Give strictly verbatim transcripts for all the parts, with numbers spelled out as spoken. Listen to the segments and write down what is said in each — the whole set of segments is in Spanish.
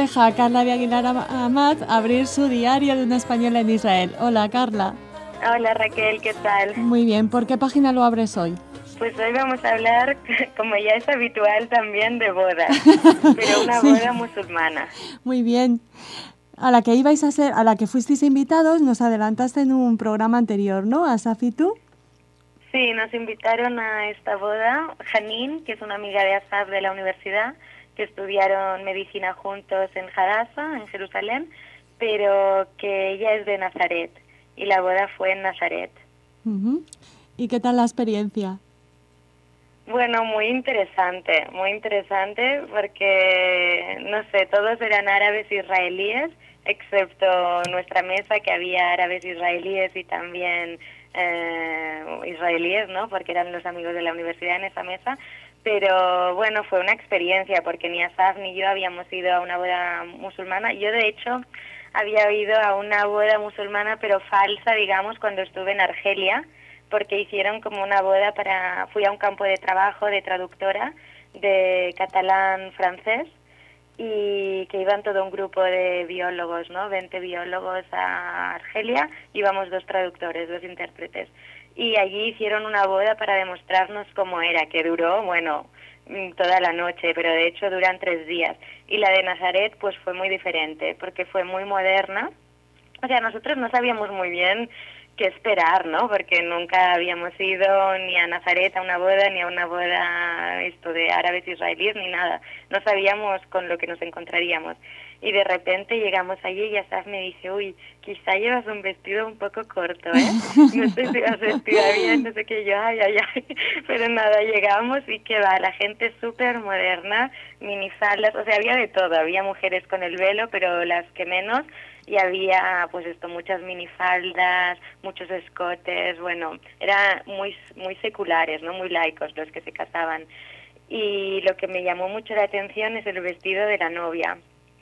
pareja, Carla de Aguilar Amat, abrir su diario de una española en Israel. Hola, Carla. Hola, Raquel, ¿qué tal? Muy bien, ¿por qué página lo abres hoy? Pues hoy vamos a hablar, como ya es habitual, también de bodas, pero una Sí. boda musulmana. Muy bien. A la que ibais a ser, a la que fuisteis invitados, nos adelantaste en un programa anterior, ¿no? Asaf y tú. Sí, nos invitaron a esta boda, Janine, que es una amiga de Asaf de la universidad, que estudiaron medicina juntos en Hadassah, en Jerusalén, pero que ella es de Nazaret, y la boda fue en Nazaret. Uh-huh. ¿Y qué tal la experiencia? Bueno, muy interesante, muy interesante porque, no sé, todos eran árabes israelíes, excepto nuestra mesa que había árabes israelíes y también eh, israelíes, ¿no? Porque eran los amigos de la universidad en esa mesa. Pero bueno, fue una experiencia porque ni Asaf ni yo habíamos ido a una boda musulmana. Yo, de hecho, había ido a una boda musulmana, pero falsa, digamos, cuando estuve en Argelia, porque hicieron como una boda para... Fui a un campo de trabajo de traductora de catalán-francés y que iban todo un grupo de biólogos, ¿no? veinte biólogos a Argelia, íbamos dos traductores, dos intérpretes. Y allí hicieron una boda para demostrarnos cómo era, que duró, bueno, toda la noche, pero de hecho duran tres días. Y la de Nazaret pues fue muy diferente, porque fue muy moderna. O sea, nosotros no sabíamos muy bien qué esperar, ¿no? Porque nunca habíamos ido ni a Nazaret a una boda, ni a una boda esto de árabes israelíes, ni nada. No sabíamos con lo que nos encontraríamos. Y de repente llegamos allí y Asaf me dice, uy, quizá llevas un vestido un poco corto, ¿eh? No sé si vas vestida bien, no sé qué, yo, ay, ay, ay. Pero nada, llegamos y que va, la gente súper moderna, minifaldas, o sea, había de todo. Había mujeres con el velo, pero las que menos, y había pues esto, muchas minifaldas, muchos escotes, bueno, eran muy muy seculares, no muy laicos los que se casaban. Y lo que me llamó mucho la atención es el vestido de la novia,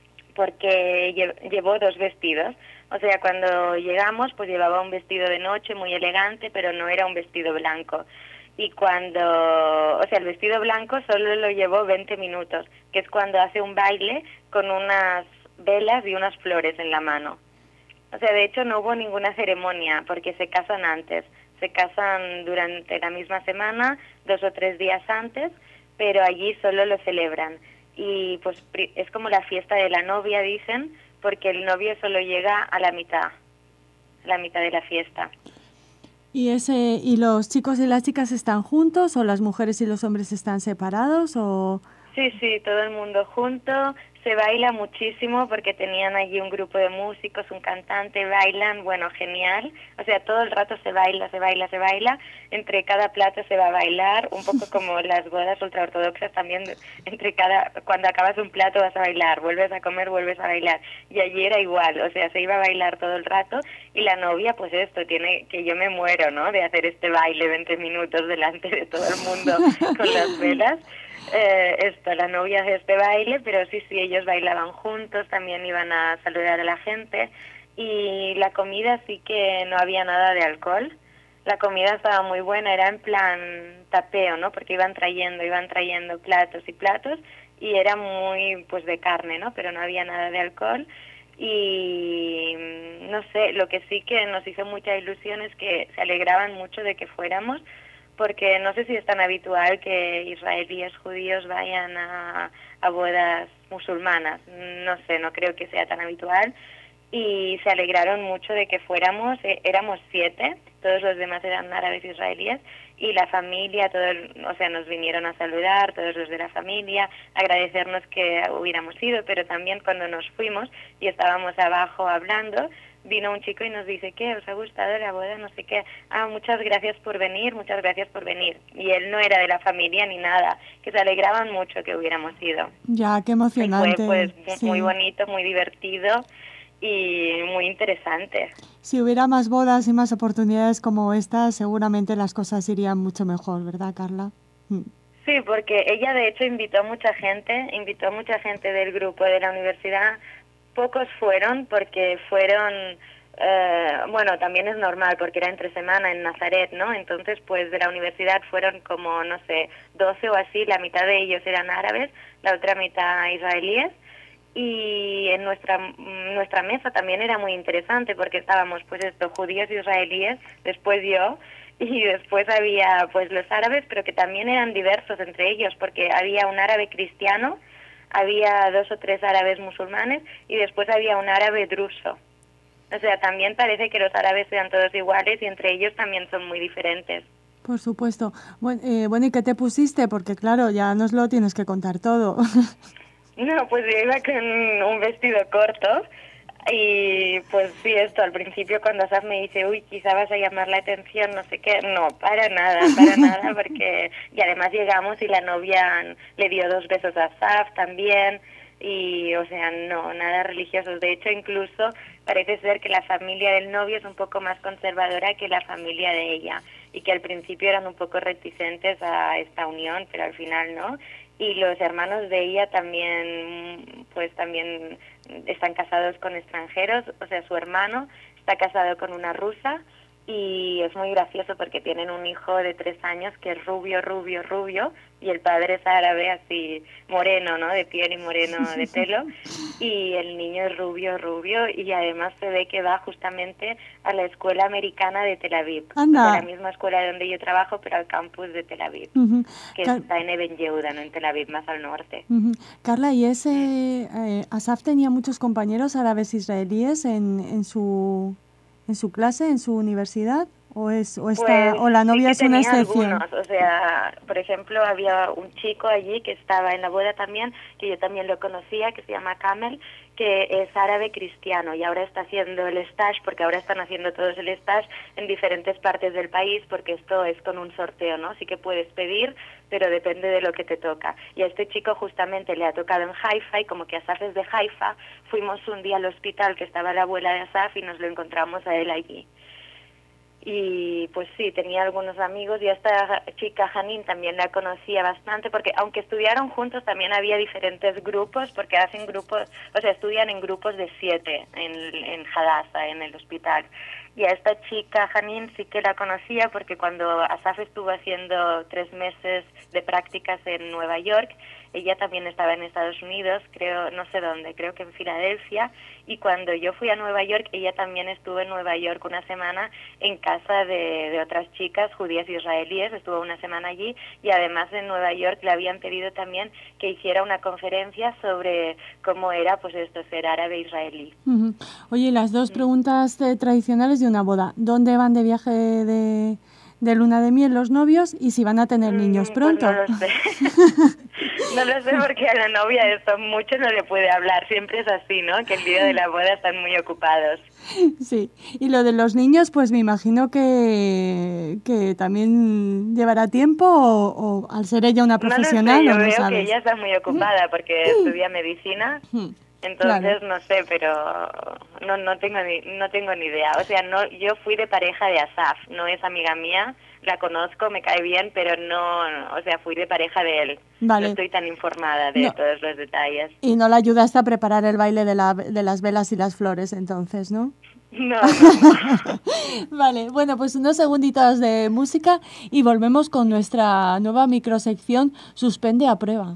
porque llevó dos vestidos. O sea, cuando llegamos pues llevaba un vestido de noche muy elegante, pero no era un vestido blanco. Y cuando, o sea, el vestido blanco solo lo llevó veinte minutos, que es cuando hace un baile con unas velas y unas flores en la mano. O sea, de hecho no hubo ninguna ceremonia porque se casan antes. Se casan durante la misma semana, dos o tres días antes, pero allí solo lo celebran. Y pues es como la fiesta de la novia, dicen, porque el novio solo llega a la mitad, a la mitad de la fiesta. ¿Y ese y los chicos y las chicas están juntos o las mujeres y los hombres están separados o...? Sí, sí, todo el mundo junto, se baila muchísimo porque tenían allí un grupo de músicos, un cantante, bailan, bueno, genial, o sea, todo el rato se baila, se baila, se baila, entre cada plato se va a bailar, un poco como las bodas ultraortodoxas también, entre cada, cuando acabas un plato vas a bailar, vuelves a comer, vuelves a bailar, y allí era igual, o sea, se iba a bailar todo el rato, y la novia, pues esto, tiene que yo me muero, ¿no?, de hacer este baile veinte minutos delante de todo el mundo con las velas. Eh, esto, la novia hace este baile, pero sí, sí, ellos bailaban juntos, también iban a saludar a la gente, y la comida sí que no había nada de alcohol. La comida estaba muy buena, era en plan tapeo, ¿no? Porque iban trayendo, iban trayendo platos y platos, y era muy, pues, de carne, ¿no? Pero no había nada de alcohol. Y no sé, lo que sí que nos hizo mucha ilusión es que se alegraban mucho de que fuéramos, porque no sé si es tan habitual que israelíes judíos vayan a, a bodas musulmanas, no sé, no creo que sea tan habitual, y se alegraron mucho de que fuéramos, eh, éramos siete, todos los demás eran árabes israelíes, y la familia, todo el, o sea, nos vinieron a saludar, todos los de la familia, agradecernos que hubiéramos ido, pero también cuando nos fuimos y estábamos abajo hablando, vino un chico y nos dice, ¿qué? ¿Os ha gustado la boda? No sé qué. Ah, muchas gracias por venir, muchas gracias por venir. Y él no era de la familia ni nada, que se alegraban mucho que hubiéramos ido. Ya, qué Y fue emocionante. pues Sí. muy bonito, muy divertido y muy interesante. Si hubiera más bodas y más oportunidades como esta, seguramente las cosas irían mucho mejor, ¿verdad, Carla? Mm. Sí, porque ella de hecho invitó a mucha gente, invitó a mucha gente del grupo de la universidad. Pocos fueron porque fueron, eh, bueno, también es normal porque era entre semana en Nazaret, ¿no? Entonces, pues de la universidad fueron como, no sé, doce o así, la mitad de ellos eran árabes, la otra mitad israelíes. y en nuestra nuestra mesa también era muy interesante porque estábamos pues estos judíos israelíes, después yo, y después había pues los árabes, pero que también eran diversos entre ellos porque había un árabe cristiano, había dos o tres árabes musulmanes y después había un árabe druso. O sea, también parece que los árabes sean todos iguales y entre ellos también son muy diferentes. Por supuesto. Bueno, eh, bueno, ¿y qué te pusiste? Porque claro, ya nos lo tienes que contar todo. No, pues yo iba con un vestido corto y pues sí, esto al principio cuando Asaf me dice, uy, quizá vas a llamar la atención, no sé qué, no, para nada, para nada, porque y además llegamos y la novia le dio dos besos a Asaf también y, o sea, no, nada religioso. De hecho, incluso parece ser que la familia del novio es un poco más conservadora que la familia de ella y que al principio eran un poco reticentes a esta unión, pero al final no. Y los hermanos de ella también, pues también están casados con extranjeros, o sea, su hermano está casado con una rusa y es muy gracioso porque tienen un hijo de tres años que es rubio, rubio, rubio y el padre es árabe, así moreno, ¿no? De piel y moreno de pelo y el niño es rubio, rubio y además se ve que va justamente a la escuela americana de Tel Aviv, Anda. o sea, la misma escuela donde yo trabajo pero al campus de Tel Aviv, Uh-huh. que Car- está en Eben Yehuda, no en Tel Aviv, más al norte. uh-huh. Carla, ¿y ese eh, Asaf tenía muchos compañeros árabes israelíes en, en su en su clase, en su universidad? ¿O es o está Pues o la sí novia que es una tenía excepción? algunos, o sea, por ejemplo, había un chico allí que estaba en la boda también, que yo también lo conocía, que se llama Kamel, que es árabe cristiano y ahora está haciendo el stage, porque ahora están haciendo todos el stage en diferentes partes del país, porque esto es con un sorteo, ¿no? Sí que puedes pedir, pero depende de lo que te toca. Y a este chico justamente le ha tocado en Haifa y como que Asaf es de Haifa, fuimos un día al hospital que estaba la abuela de Asaf y nos lo encontramos a él allí. Y pues sí, tenía algunos amigos y a esta chica Janine también la conocía bastante porque aunque estudiaron juntos también había diferentes grupos porque hacen grupos, o sea, estudian en grupos de siete en, en Hadassah, en el hospital. Y a esta chica Janine sí que la conocía porque cuando Asaf estuvo haciendo tres meses de prácticas en Nueva York, ella también estaba en Estados Unidos, creo, no sé dónde, creo que en Filadelfia, y cuando yo fui a Nueva York, ella también estuvo en Nueva York una semana en casa de, de otras chicas judías israelíes, estuvo una semana allí, y además en Nueva York le habían pedido también que hiciera una conferencia sobre cómo era, pues esto, ser árabe israelí. Uh-huh. Oye, las dos preguntas eh, tradicionales de una boda. ¿Dónde van de viaje de, de luna de miel los novios y si van a tener niños pronto? Pues no lo sé. No lo sé porque a la novia eso mucho no le puede hablar. Siempre es así, ¿no? Que el día de la boda están muy ocupados. Sí. Y lo de los niños, pues me imagino que, que también llevará tiempo o, o al ser ella una profesional No lo sé, yo o no veo sabes. que ella está muy ocupada porque estudia medicina. Entonces, Claro. no sé, pero no no tengo ni no tengo ni idea. O sea, no yo fui de pareja de Asaf, no es amiga mía, la conozco, me cae bien, pero no, o sea, fui de pareja de él. Vale. No estoy tan informada de No. todos los detalles. Y no la ayudaste a preparar el baile de, la, de las velas y las flores, entonces, ¿no? No, no, no. Vale, bueno, pues unos segunditos de música y volvemos con nuestra nueva microsección Suspende a prueba.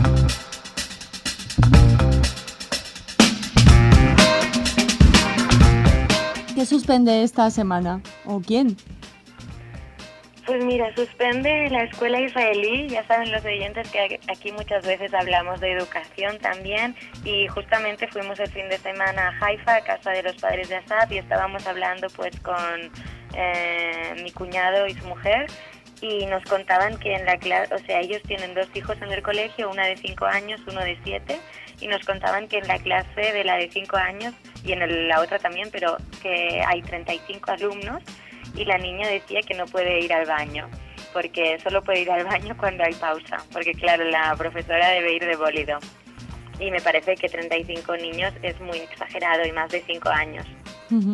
¿Qué suspende esta semana? ¿O quién? Pues mira, suspende la escuela israelí, ya saben los oyentes que aquí muchas veces hablamos de educación también y justamente fuimos el fin de semana a Haifa, a casa de los padres de Asaf y estábamos hablando pues con eh, mi cuñado y su mujer y nos contaban que en la clase, o sea, ellos tienen dos hijos en el colegio, una de cinco años, uno de siete y nos contaban que en la clase de la de cinco años y en el, la otra también, pero que hay treinta y cinco alumnos y la niña decía que no puede ir al baño, porque solo puede ir al baño cuando hay pausa, porque claro, la profesora debe ir de bólido. Y me parece que treinta y cinco niños es muy exagerado y más de cinco años. Uh-huh.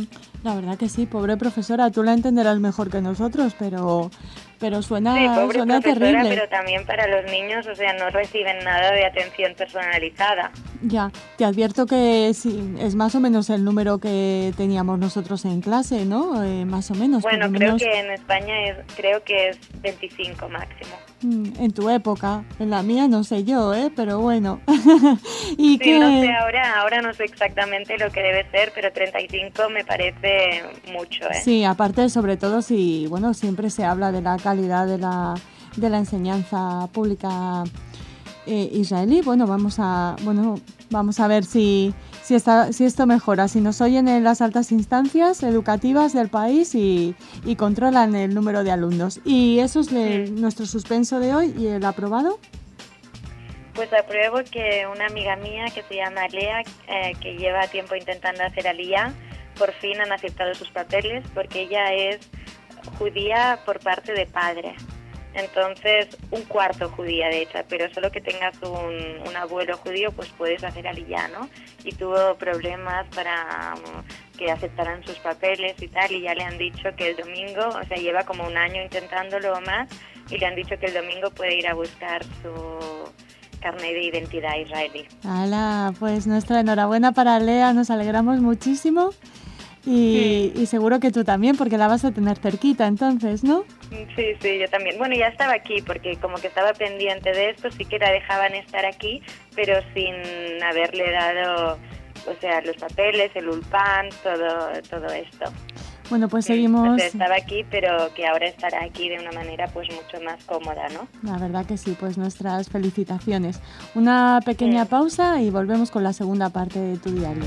La verdad que sí, pobre profesora, tú la entenderás mejor que nosotros, pero pero suena, Sí, pobre suena profesora, terrible. pero también para los niños, o sea, no reciben nada de atención personalizada. Ya, te advierto que sí, es más o menos el número que teníamos nosotros en clase, ¿no? Eh, más o menos, por Bueno, lo creo menos que en España es, creo que es veinticinco máximo. mm, en tu época. En la mía no sé yo, ¿eh? Pero bueno. Y Sí, no sé que ahora, ahora no sé exactamente lo que debe ser, pero treinta y cinco me parece mucho, ¿eh? sí, aparte, sobre todo si, bueno, siempre se habla de la calidad de la, de la enseñanza pública eh, israelí. Bueno, vamos a, bueno, vamos a ver si, si, está, si esto mejora, si nos oyen en las altas instancias educativas del país y, y controlan el número de alumnos. Y eso es el- Mm. nuestro suspenso de hoy y el aprobado. Pues apruebo que una amiga mía que se llama Lea, eh, que lleva tiempo intentando hacer aliyá, por fin han aceptado sus papeles porque ella es judía por parte de padre. Entonces, un cuarto judía de hecho, pero solo que tengas un, un abuelo judío, pues puedes hacer aliyá, ¿no? Y tuvo problemas para um, que aceptaran sus papeles y tal, y ya le han dicho que el domingo, o sea, lleva como un año intentándolo o más, y le han dicho que el domingo puede ir a buscar su carnet de identidad israelí. Hala, pues nuestra enhorabuena para Lea, nos alegramos muchísimo y, Mm. y seguro que tú también, porque la vas a tener cerquita entonces, ¿no? Sí, sí, yo también. Bueno, ya estaba aquí porque como que estaba pendiente de esto, sí que la dejaban estar aquí, pero sin haberle dado, o sea, los papeles, el ulpan, todo, todo esto. Bueno, pues Mm, o sea, seguimos, estaba aquí, pero que ahora estará aquí de una manera pues mucho más cómoda, ¿no? la verdad que sí, pues nuestras felicitaciones. Una pequeña Mm. pausa y volvemos con la segunda parte de tu diario.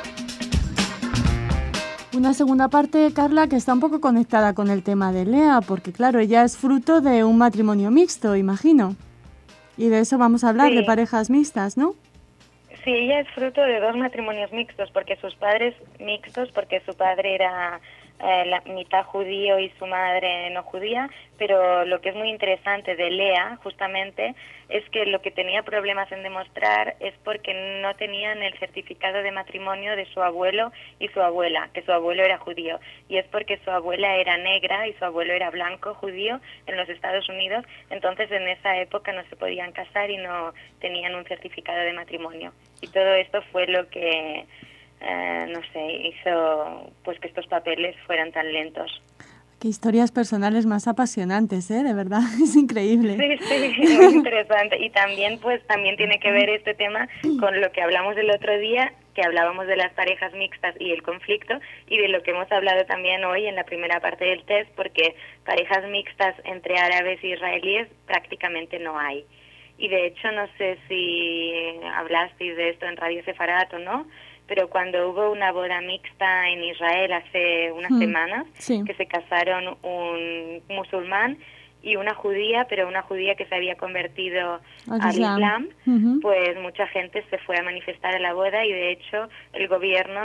Una segunda parte, Carla, que está un poco conectada con el tema de Lea, porque claro, ella es fruto de un matrimonio mixto, imagino. Y de eso vamos a hablar, de Sí, parejas mixtas, ¿no? sí, ella es fruto de dos matrimonios mixtos, porque sus padres mixtos, porque su padre era eh, la mitad judío y su madre no judía, pero lo que es muy interesante de Lea, justamente, es que lo que tenía problemas en demostrar es porque no tenían el certificado de matrimonio de su abuelo y su abuela, que su abuelo era judío, y es porque su abuela era negra y su abuelo era blanco judío en los Estados Unidos, entonces en esa época no se podían casar y no tenían un certificado de matrimonio. Y todo esto fue lo que, eh, no sé, hizo pues que estos papeles fueran tan lentos. Qué historias personales más apasionantes, ¿eh? De verdad, es increíble. Sí, sí, muy interesante. Y también, pues, también tiene que ver este tema con lo que hablamos el otro día, que hablábamos de las parejas mixtas y el conflicto, y de lo que hemos hablado también hoy en la primera parte del test, porque parejas mixtas entre árabes e israelíes prácticamente no hay. Y de hecho, no sé si hablasteis de esto en Radio Sefarat o no, pero cuando hubo una boda mixta en Israel hace unas Mm, semanas, sí, que se casaron un musulmán y una judía, pero una judía que se había convertido al al Islam. Islam, Ujú. pues mucha gente se fue a manifestar a la boda y de hecho el gobierno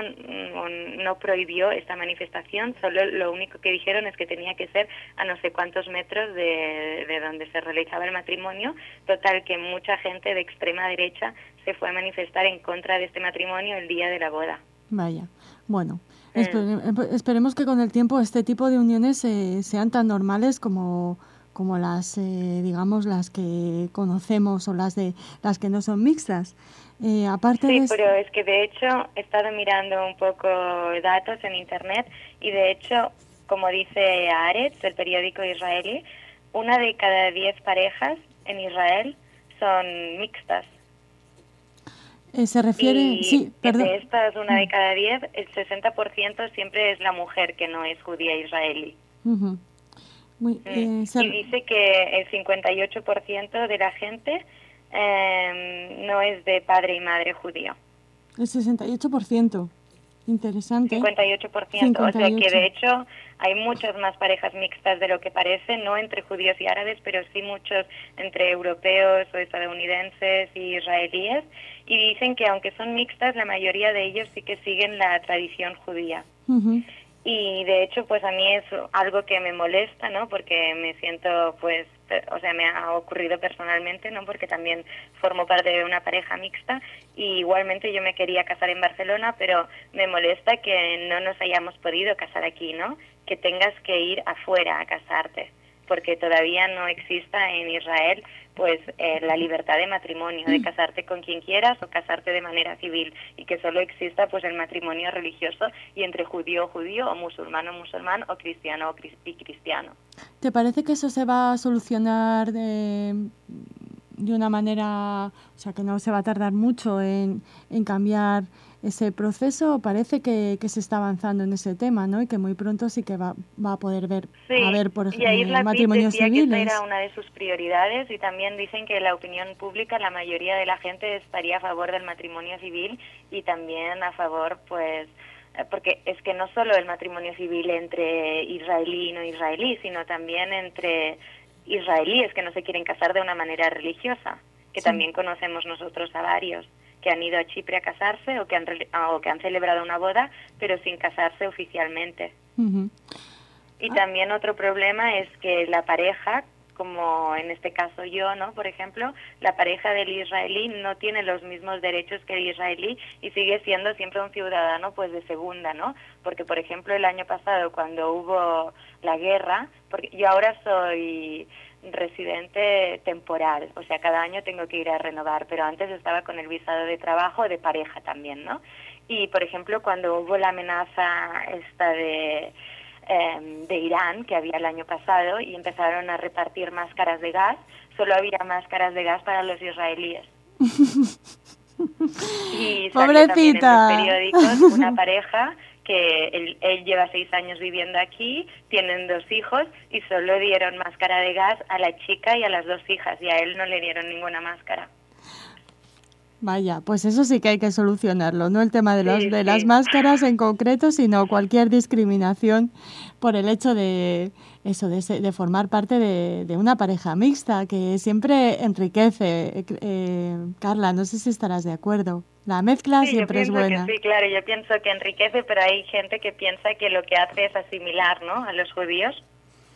mm, no prohibió esta manifestación, solo lo único que dijeron es que tenía que ser a no sé cuántos metros de, de donde se realizaba el matrimonio, total que mucha gente de extrema derecha se fue a manifestar en contra de este matrimonio el día de la boda. Vaya, bueno, Mm. espere- eh, esperemos que con el tiempo este tipo de uniones eh, sean tan normales como, como las, eh, digamos, las que conocemos o las de las que no son mixtas. Eh, aparte de Sí, esto, pero es que de hecho he estado mirando un poco datos en internet y de hecho, como dice Haaretz, el periódico israelí, una de cada diez parejas en Israel son mixtas. eh, se refiere, Y sí, perdón. de estas una Mm, de cada diez, el sesenta por ciento siempre es la mujer que no es judía israelí. ujú. Muy, Mm. eh, Y se- dice que el cincuenta y ocho por ciento de la gente eh, no es de padre y madre judío. el sesenta y ocho por ciento, interesante, cincuenta y ocho por ciento, o sea que cincuenta y ocho. de hecho hay muchas más parejas mixtas de lo que parece, no entre judíos y árabes, pero sí muchos entre europeos o estadounidenses y israelíes, y dicen que aunque son mixtas, la mayoría de ellos sí que siguen la tradición judía. Ujú. Y de hecho, pues a mí es algo que me molesta, ¿no? Porque me siento, pues, o sea, me ha ocurrido personalmente, ¿no? Porque también formo parte de una pareja mixta y igualmente yo me quería casar en Barcelona, pero me molesta que no nos hayamos podido casar aquí, ¿no? Que tengas que ir afuera a casarte, porque todavía no exista en Israel pues eh, la libertad de matrimonio, de casarte con quien quieras o casarte de manera civil, y que solo exista pues el matrimonio religioso y entre judío judío o musulmano musulmán o cristiano o cri- y cristiano. ¿Te parece que eso se va a solucionar de, de una manera, o sea, que no se va a tardar mucho en, en cambiar ese proceso? Parece que, que se está avanzando en ese tema, ¿no? Y que muy pronto sí que va, va a poder ver, a Sí, ver, por ej- Yair eh, Lapid matrimonios decía que esta civiles. era una de sus prioridades y también dicen que la opinión pública, la mayoría de la gente estaría a favor del matrimonio civil y también a favor, pues, eh, porque es que no solo el matrimonio civil entre israelí y no israelí, sino también entre israelíes que no se quieren casar de una manera religiosa, que Sí. también conocemos nosotros a varios que han ido a Chipre a casarse o que han, reli- o que han celebrado una boda, pero sin casarse oficialmente. Ujú. Y Ah, también otro problema es que la pareja, como en este caso yo, ¿no? Por ejemplo, la pareja del israelí no tiene los mismos derechos que el israelí y sigue siendo siempre un ciudadano pues de segunda, ¿no? Porque, por ejemplo, el año pasado cuando hubo la guerra, porque yo ahora soy residente temporal, o sea, cada año tengo que ir a renovar, pero antes estaba con el visado de trabajo de pareja también, ¿no? Y, por ejemplo, cuando hubo la amenaza esta de eh, de Irán, que había el año pasado, y empezaron a repartir máscaras de gas, solo había máscaras de gas para los israelíes. Y salió también en los pobrecita. periódicos una pareja que él, él lleva seis años viviendo aquí, tienen dos hijos y solo dieron máscara de gas a la chica y a las dos hijas, y a él no le dieron ninguna máscara. Vaya, pues eso sí que hay que solucionarlo, no el tema de, los, Sí, de las sí. máscaras en concreto, sino cualquier discriminación por el hecho de eso, de, se- de formar parte de, de una pareja mixta, que siempre enriquece. Eh, eh, Carla, no sé si estarás de acuerdo. La mezcla Sí, yo siempre es pienso que buena. sí, claro, yo pienso que enriquece, pero hay gente que piensa que lo que hace es asimilar, ¿no?, a los judíos.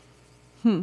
Hmm.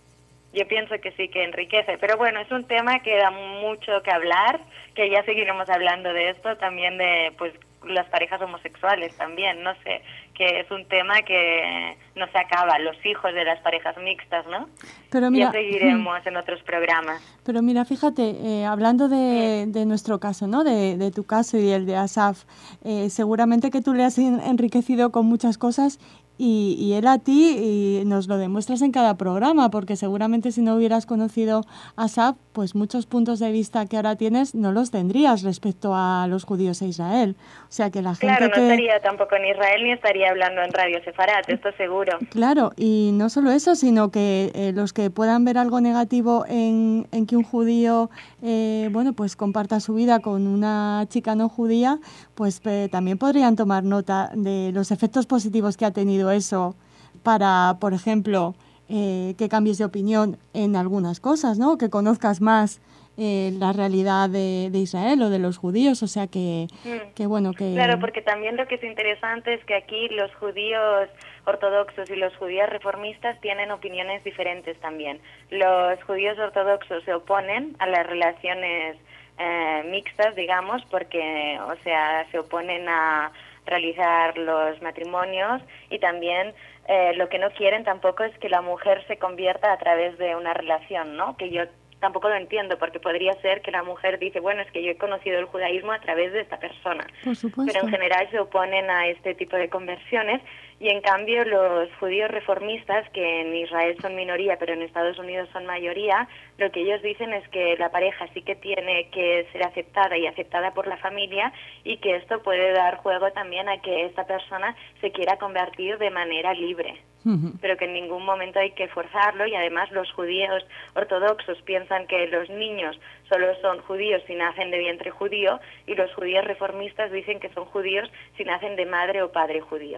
Yo pienso que sí, que enriquece. Pero bueno, es un tema que da mucho que hablar, que ya seguiremos hablando de esto, también de pues las parejas homosexuales también, no sé, que es un tema que no se acaba, los hijos de las parejas mixtas, ¿no? Pero Ya mira, hmm, seguiremos en otros programas. pero mira, fíjate, eh, hablando Mm. de, de nuestro caso, ¿no? De, de tu caso y el de Asaf, eh, seguramente que tú le has en- enriquecido con muchas cosas y, y él a ti y nos lo demuestras en cada programa, porque seguramente si no hubieras conocido a Asaf, pues muchos puntos de vista que ahora tienes no los tendrías respecto a los judíos e Israel. O sea que la Claro, gente no que, estaría tampoco en Israel ni estaría hablando en Radio Sefarat, esto seguro. claro, y no solo eso, sino que eh, los que puedan ver algo negativo en, en que un judío, eh, bueno, pues comparta su vida con una chica no judía, pues eh, también podrían tomar nota de los efectos positivos que ha tenido eso para, por ejemplo, eh, que cambies de opinión en algunas cosas, ¿no? Que conozcas más eh, la realidad de, de Israel o de los judíos, o sea que, Mm. que bueno, que... Claro, porque también lo que es interesante es que aquí los judíos ortodoxos y los judíos reformistas tienen opiniones diferentes también. Los judíos ortodoxos se oponen a las relaciones eh, mixtas, digamos, porque, o sea, se oponen a realizar los matrimonios y también eh, lo que no quieren tampoco es que la mujer se convierta a través de una relación, ¿no? Que yo tampoco lo entiendo, porque podría ser que la mujer dice, bueno, es que yo he conocido el judaísmo a través de esta persona, Por pero en supuesto. general se oponen a este tipo de conversiones y en cambio los judíos reformistas, que en Israel son minoría pero en Estados Unidos son mayoría, lo que ellos dicen es que la pareja sí que tiene que ser aceptada y aceptada por la familia y que esto puede dar juego también a que esta persona se quiera convertir de manera libre, Ujú. pero que en ningún momento hay que forzarlo y además los judíos ortodoxos piensan que los niños solo son judíos si nacen de vientre judío y los judíos reformistas dicen que son judíos si nacen de madre o padre judío.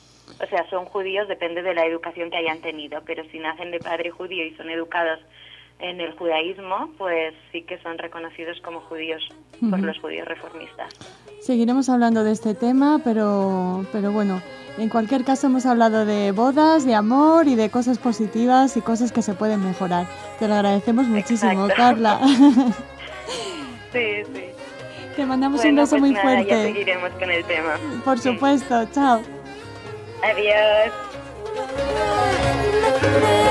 O sea, son judíos depende de la educación que hayan tenido, pero si nacen de padre judío y son educados en el judaísmo, pues sí que son reconocidos como judíos uh-huh. por los judíos reformistas. Seguiremos hablando de este tema, pero, pero bueno, en cualquier caso hemos hablado de bodas, de amor y de cosas positivas y cosas que se pueden mejorar. Te lo agradecemos muchísimo, Exacto. Carla. Sí, sí. Te mandamos bueno, un beso pues muy nada, fuerte. Ya seguiremos con el tema. Por supuesto, chao. Adiós.